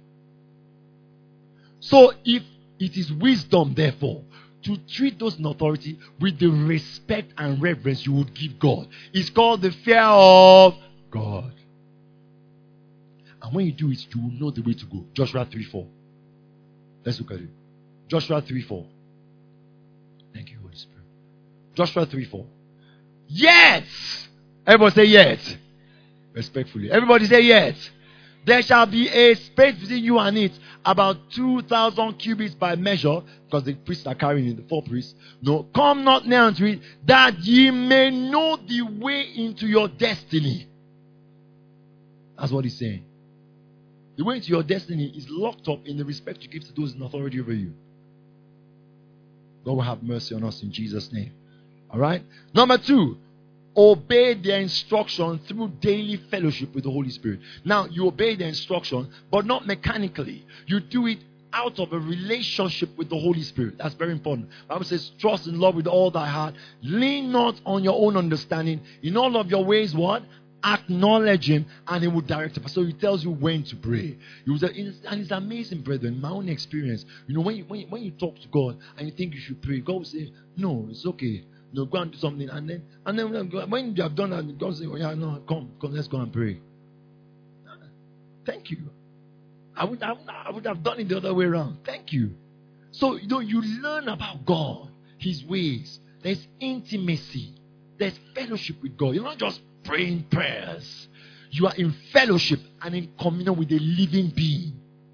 [SPEAKER 1] So if it is wisdom, therefore, to treat those in authority with the respect and reverence you would give God. It's called the fear of God. And And when you do it, you will know the way to go. Joshua three four. Let's look at it. Joshua three four. Thank you, Holy Spirit. Joshua three four. Yet! Everybody say yet. Respectfully. Everybody say yet. There shall be a space between you and it, about two thousand cubits by measure, because the priests are carrying it, the four priests. No, come not near unto it, that ye may know the way into your destiny. That's what he's saying. The way into your destiny is locked up in the respect you give to those in authority over you. God will have mercy on us in Jesus' name. Alright? Number two, obey their instruction through daily fellowship with the Holy Spirit. Now, you obey their instruction, but not mechanically. You do it out of a relationship with the Holy Spirit. That's very important. The Bible says, trust in love with all thy heart. Lean not on your own understanding. In all of your ways, what? Acknowledge him, and he will direct you. So he tells you when to pray. It was a, and it's amazing, brethren. My own experience. You know, when you, when you, when you talk to God and you think you should pray, God will say, no, it's okay. No, go and do something, and then and then when you have done that, God say, oh yeah, no, come, come, let's go and pray. Thank you. I would have, I would have done it the other way around. Thank you. So you know, you learn about God, His ways. There's intimacy. There's fellowship with God. You're not just praying prayers. You are in fellowship and in communion with a living being.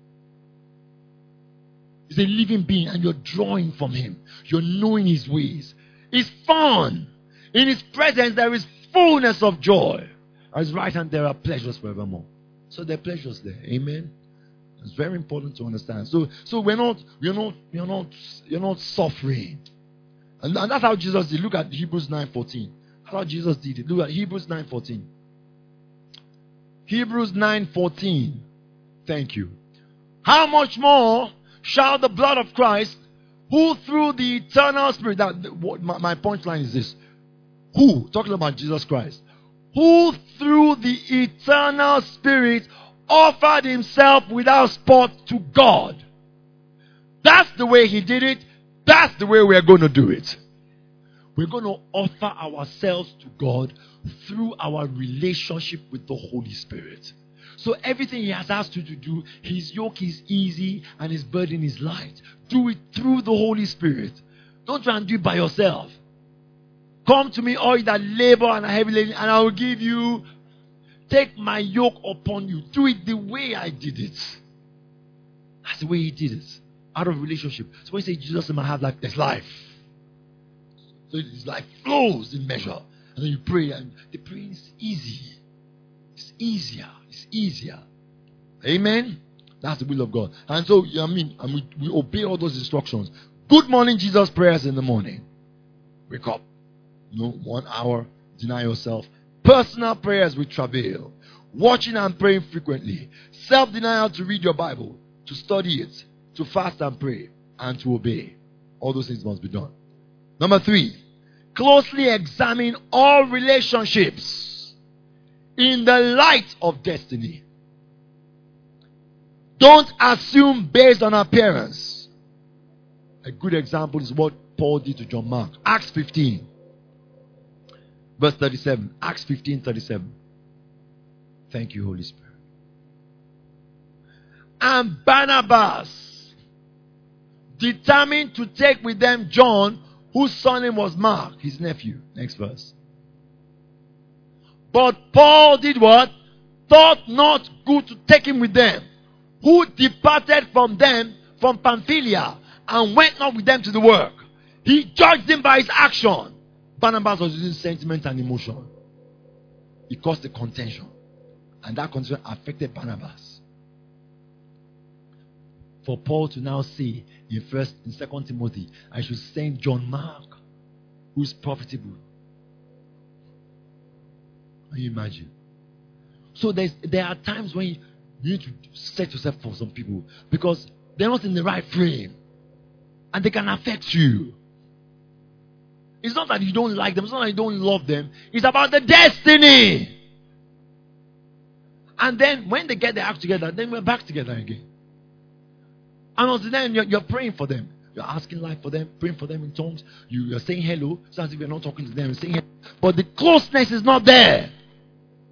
[SPEAKER 1] He's a living being, and you're drawing from Him. You're knowing His ways. It's fun. In His presence there is fullness of joy. At His right hand there are pleasures forevermore. So there are pleasures there. Amen. It's very important to understand. So, so we're not, we're not, we're not, you're not suffering. And, and that's how Jesus did. Look at Hebrews nine fourteen. How Jesus did it. Look at Hebrews nine fourteen. Hebrews nine fourteen. Thank you. How much more shall the blood of Christ, who through the eternal Spirit, that what my, my punchline is this. Who, talking about Jesus Christ, who through the eternal Spirit offered Himself without spot to God. That's the way He did it. That's the way we're going to do it. We're going to offer ourselves to God through our relationship with the Holy Spirit. So everything He has asked you to do, His yoke is easy and His burden is light. Do it through the Holy Spirit. Don't try and do it by yourself. Come to me, all you that labor and are heavy laden, and I will give you. Take my yoke upon you. Do it the way I did it. That's the way He did it. Out of relationship. So when you say Jesus in my heart, like there's life. So His life flows in measure. And then you pray, and the praying is easy. It's easier. It's easier. Amen. That's the will of God. And so, I mean, and we, we obey all those instructions. Good morning, Jesus prayers in the morning. Wake up. You know, one hour. Deny yourself. Personal prayers with travail. Watching and praying frequently. Self-denial to read your Bible. To study it. To fast and pray. And to obey. All those things must be done. Number three. Closely examine all relationships in the light of destiny. Don't assume based on appearance. A good example is what Paul did to John Mark. Acts fifteen. Verse thirty-seven. Acts fifteen thirty-seven. Thank you, Holy Spirit. And Barnabas determined to take with them John, whose surname was Mark, his nephew. Next verse. But Paul did what? Thought not good to take him with them, who departed from them from Pamphylia and went not with them to the work. He judged him by his action. Barnabas was using sentiment and emotion. It caused a contention. And that contention affected Barnabas. For Paul to now say in first in Second Timothy, I should send John Mark, who is profitable. Can you imagine? So there's, there are times when you need to set yourself for some people because they're not in the right frame. And they can affect you. It's not that you don't like them. It's not that you don't love them. It's about the destiny. And then when they get their act together, then we're back together again. And until then, you're, you're praying for them. You're asking life for them, praying for them in tongues. You, you're saying hello. It's as if you're not talking to them. You're saying hello. But the closeness is not there.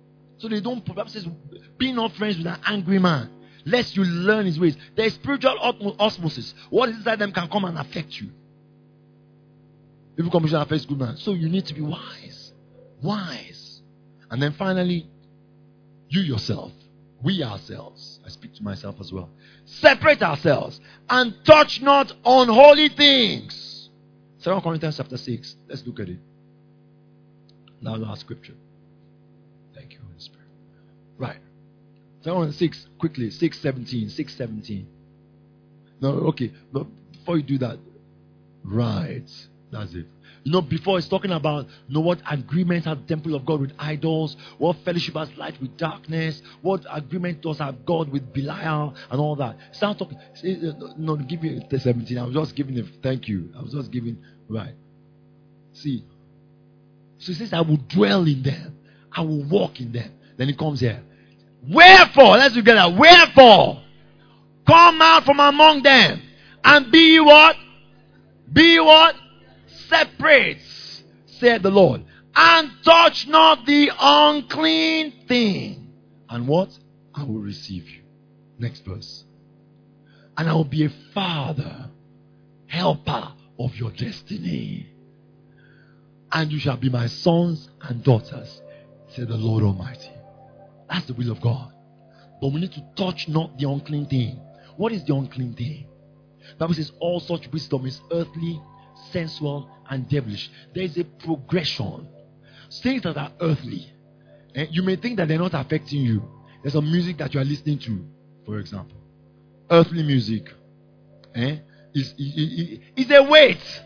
[SPEAKER 1] So they don't, the Bible says, be not friends with an angry man, lest you learn his ways. There is spiritual osmosis. What is inside them can come and affect you. People come and affect good man. So you need to be wise. Wise. And then finally, you yourself, we ourselves, I speak to myself as well, separate ourselves and touch not unholy things. Second Corinthians chapter six. Let's look at it. Now last scripture. Thank you, Holy Spirit. Right. Second Corinthians six, quickly, six seventeen. six seventeen. No, okay. But before you do that, right. That's it. You know, before it's talking about, you know, what agreement has the temple of God with idols, what fellowship has light with darkness, what agreement does have God with Belial and all that. Start talking. No, give me seventeen. I was just giving it. Thank you. I was just giving. Right. See. So he says, I will dwell in them. I will walk in them. Then he comes here. Wherefore, let's together. Wherefore, come out from among them and be what? Be what? Separate, said the Lord, and touch not the unclean thing. And what? I will receive you. Next verse. And I will be a father, helper of your destiny. And you shall be my sons and daughters, said the Lord Almighty. That's the will of God. But we need to touch not the unclean thing. What is the unclean thing? The Bible says all such wisdom is earthly, sensual, and devilish. There is a progression. Things that are earthly, eh, you may think that they're not affecting you. There's some music that you are listening to, for example. Earthly music eh, is, is, is a weight.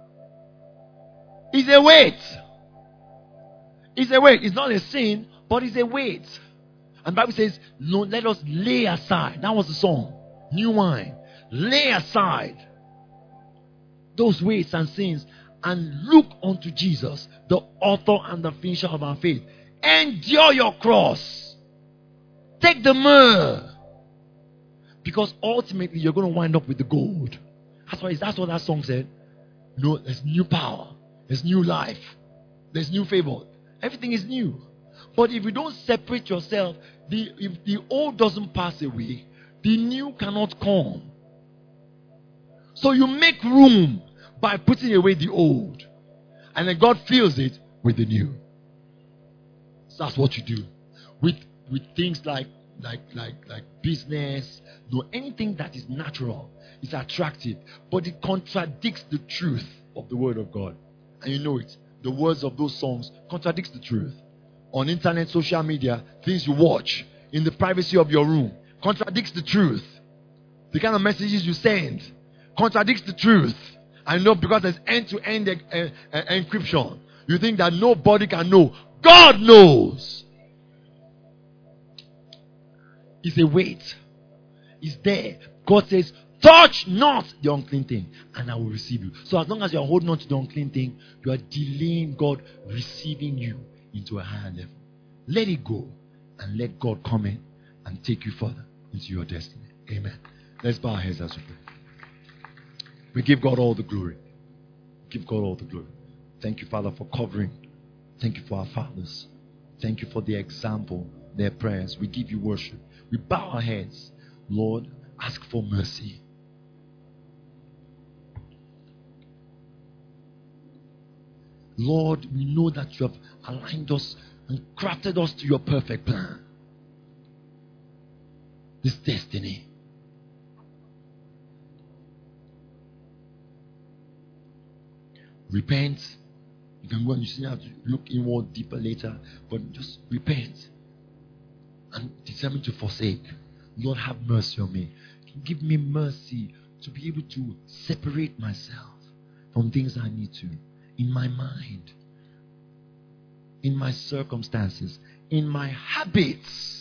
[SPEAKER 1] It's a weight. It's a weight. It's not a sin, but it's a weight. And the Bible says, no, let us lay aside. That was the song. New wine. Lay aside those weights and sins and look unto Jesus, the author and the finisher of our faith. Endure your cross. Take the myrrh. Because ultimately you're going to wind up with the gold. That's why that's what that song said. No, there's new power. There's new life. There's new favor. Everything is new. But if you don't separate yourself, the, if the old doesn't pass away, the new cannot come. So you make room by putting away the old. And then God fills it with the new. So that's what you do. With with things like like like like business, no, anything that is natural is attractive, but it contradicts the truth of the word of God. And you know it. The words of those songs contradicts the truth. On internet, social media, things you watch in the privacy of your room contradicts the truth. The kind of messages you send contradicts the truth. I know because there's end-to-end uh, uh, encryption. You think that nobody can know. God knows. It's a weight. It's there. God says, touch not the unclean thing, and I will receive you. So as long as you are holding on to the unclean thing, you are delaying God receiving you into a higher level. Let it go, and let God come in and take you further into your destiny. Amen. Let's bow our heads as we pray. We give God all the glory. Give God all the glory. Thank you, Father, for covering. Thank you for our fathers. Thank you for their example, their prayers. We give you worship. We bow our heads. Lord, ask for mercy. Lord, we know that you have aligned us and crafted us to your perfect plan. This destiny. Repent. You can go and you still have to look inward deeper later, but just repent and determine to forsake. Lord, have mercy on me. Give me mercy to be able to separate myself from things I need to in my mind, in my circumstances, in my habits.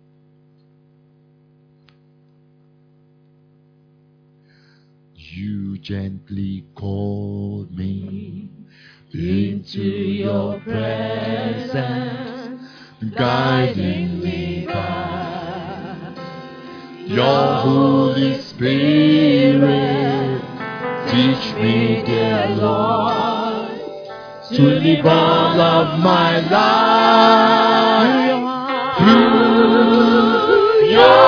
[SPEAKER 1] You gently called me into your presence, guiding me back. Your Holy Spirit, teach me, dear Lord, to live all of my life through your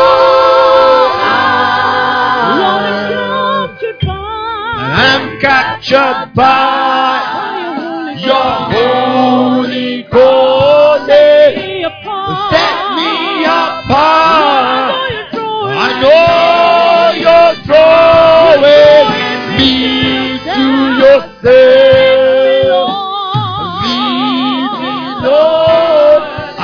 [SPEAKER 1] I'm captured by your holy calling. Set me apart. I know you're drawing me to yourself. Lead me, Lord, I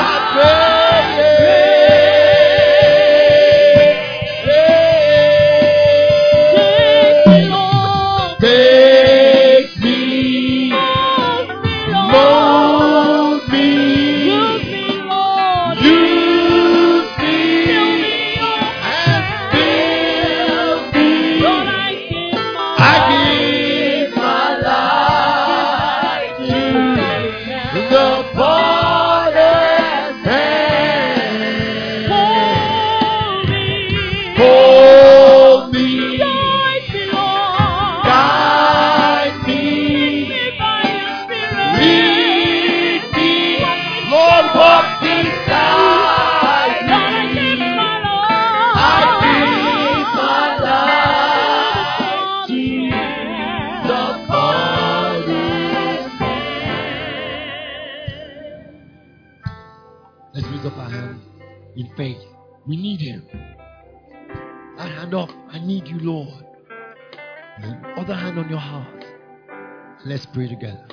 [SPEAKER 1] faith. We need him. That hand up, I need you, Lord. And the other hand on your heart. Let's pray together.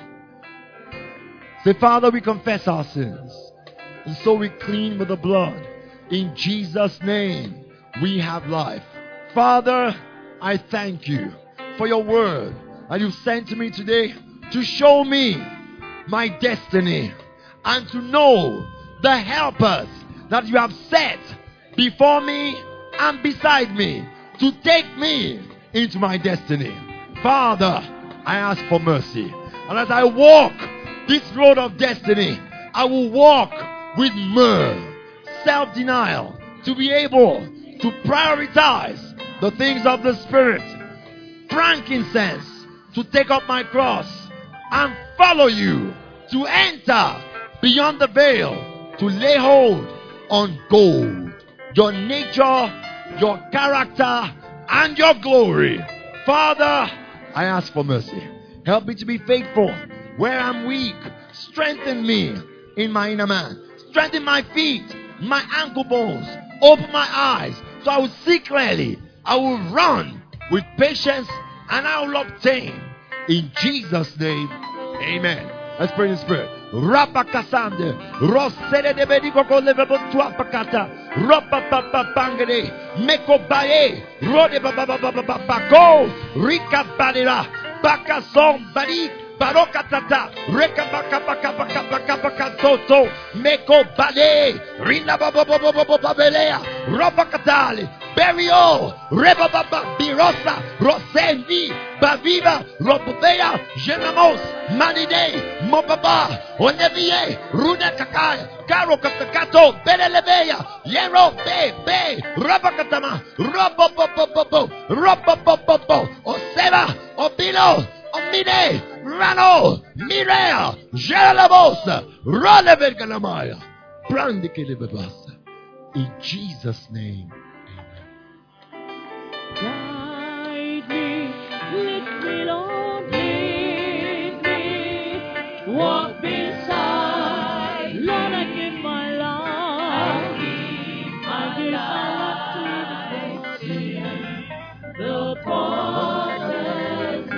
[SPEAKER 1] Say, Father, we confess our sins. And so we clean with the blood. In Jesus' name, we have life. Father, I thank you for your word that you've sent to me today to show me my destiny and to know the helpers that you have set before me and beside me to take me into my destiny. Father, I ask for mercy. And as I walk this road of destiny, I will walk with myrrh, self-denial, to be able to prioritize the things of the Spirit, frankincense, to take up my cross and follow you, to enter beyond the veil, to lay hold on gold, your nature, your character, and your glory. Father, I ask for mercy. Help me to be faithful where I'm weak. Strengthen me in my inner man. Strengthen my feet, my ankle bones. Open my eyes so I will see clearly. I will run with patience and I will obtain. In Jesus' name, amen. Let's pray in the Spirit. Rapakasande, Rosere de Bedico Level Tuapakata, Rapapapa Bangade, Meko Bae, Rode Babababako, Rika Badira, Bakason Badi, Barokatata, Reka Bakapakapakapakapakato, Meko Bade, Rina Babababababelea, Rapakatali, Berio, Rebababa, Birosa, Rosendi, Baviva, Robea, Genamos, Manide, Mobaba, Onevie, Runa Kakai, Karo Katakato, Belelebeya, Yero, Be, Be, Rabakatama, Robobobobo, Robobobobo, Oseva, Obilo, Omide, Rano, Mirea, Geralabosa, Roleverganamaya, Brandikelebebasa. In Jesus' name.
[SPEAKER 2] Guide me, lead me, Lord, lead me. Walk beside, Lord, I give my life. I give my life to the Father's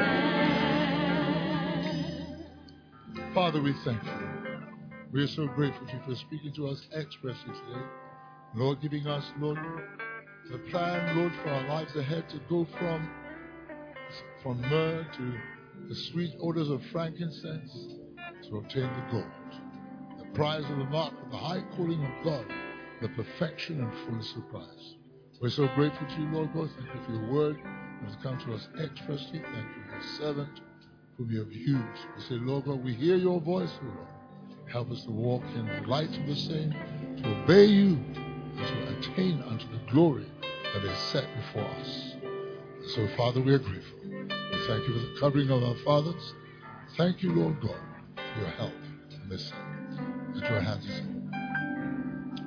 [SPEAKER 2] hand.
[SPEAKER 3] Father, we thank you. We are so grateful to you for speaking to us expressly today. Lord, giving us, Lord, the plan, Lord, for our lives ahead to go from, from myrrh to the sweet odors of frankincense to obtain the gold, the prize of the mark of the high calling of God, the perfection and fullness of Christ. We're so grateful to you, Lord God. Thank you for your word that has come to us expressly. Thank you for your servant whom you have used. We say, Lord God, we hear your voice, O Lord. Help us to walk in the light of the same, to obey you, and to attain unto the glory that is set before us. And so, Father, we are grateful. We thank you for the covering of our fathers. Thank you, Lord God, for your help in this. At your hands is all.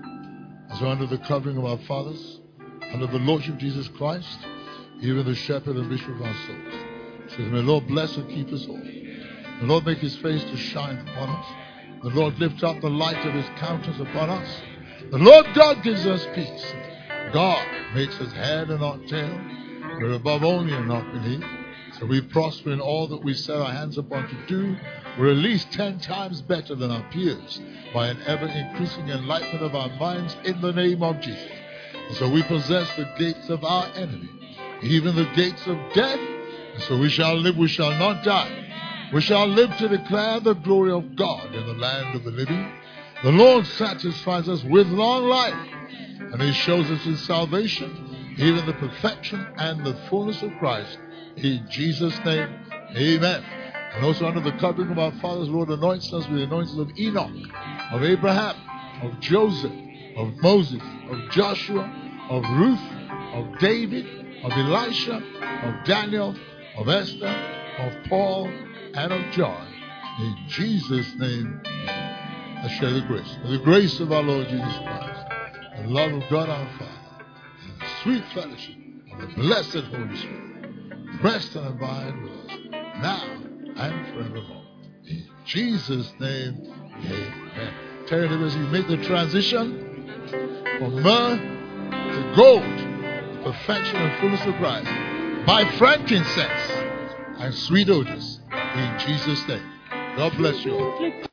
[SPEAKER 3] So under the covering of our fathers, under the Lordship of Jesus Christ, even the shepherd and bishop of our souls. It says, may the Lord bless and keep us all. The Lord make his face to shine upon us. The Lord lift up the light of his countenance upon us. The Lord God gives us peace. God makes us head and not tail. We're above only and not beneath. So we prosper in all that we set our hands upon to do. We're at least ten times better than our peers by an ever-increasing enlightenment of our minds in the name of Jesus. And so we possess the gates of our enemy, even the gates of death. And so we shall live, we shall not die. We shall live to declare the glory of God in the land of the living. The Lord satisfies us with long life, and he shows us his salvation, even the perfection and the fullness of Christ. In Jesus' name, amen. And also under the covering of our fathers, the Lord anoints us with the anointings of Enoch, of Abraham, of Joseph, of Moses, of Joshua, of Ruth, of David, of Elisha, of Daniel, of Esther, of Paul, and of John. In Jesus' name, I share the grace. May the grace of our Lord Jesus Christ, the love of God our Father, and the sweet fellowship of the blessed Holy Spirit rest and abide with us now and forevermore. In Jesus' name, amen. Tell your neighbors, you make the transition from myrrh to gold, the perfection and fullness of Christ, by frankincense and sweet odors. In Jesus' name. God bless you all.